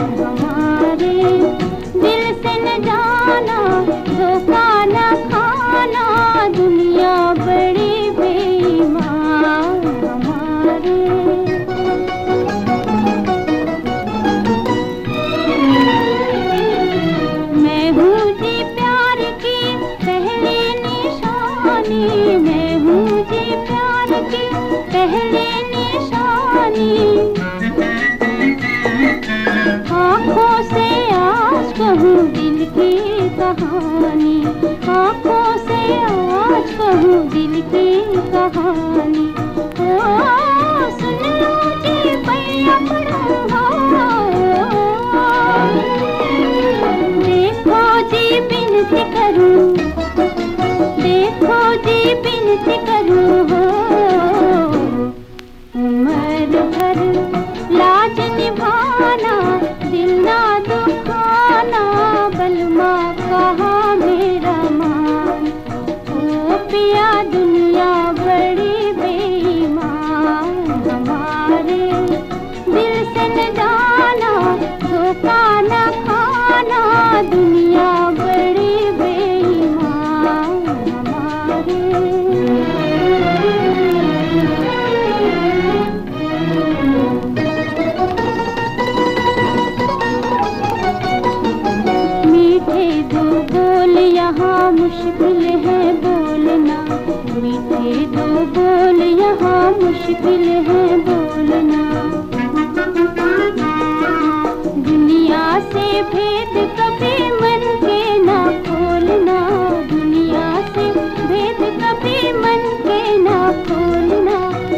हमारे दिल से न जाना, धोखा न खाना, दुनिया बड़ी बेईमान हमारे। मैं हूँ जी प्यार की पहली निशानी, मैं हूँ जी प्यार की पहली निशानी। आँखों से आज कहूँ दिल की कहानी, आँखों से आज कहूँ दिल की कहानी। ओ सुन लो जी पैया पड़ो, देखो जी बिनती करूँ, देखो जी बिनती करूँ हो। उम्र भर लाज निभाना, दिल ना दुखाना, बलमा कहाँ मेरा मान। ओ पिया दुनिया बड़ी बेईमान हमारे, दिल से न जाना, धोखा न खाना, दुनिया बड़ी बेईमान हमारे। मीठे दो बोल यहाँ मुश्किल है बोलना, मीठे दो बोल यहाँ मुश्किल है बोलना। दुनिया से भेद कभी मन के ना खोलना, दुनिया से भेद कभी मन के ना खोलना।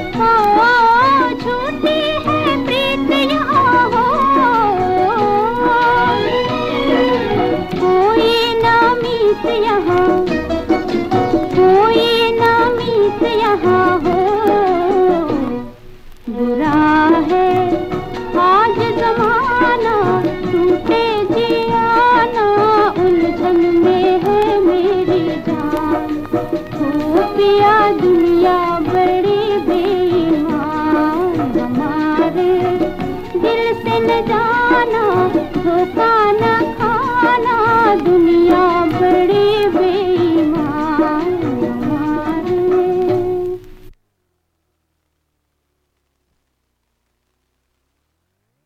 झूठी है प्रीत यहाँ हो, कोई ना मीत यहाँ, कोई ना मीत यहाँ हो। बुरा है आज जमाना, टूटे जियाना, उलझन में है मेरी जान। हो पिया दुनिया बड़ी बेईमान हमारे, दिल से न जाना, धोखा न खाना,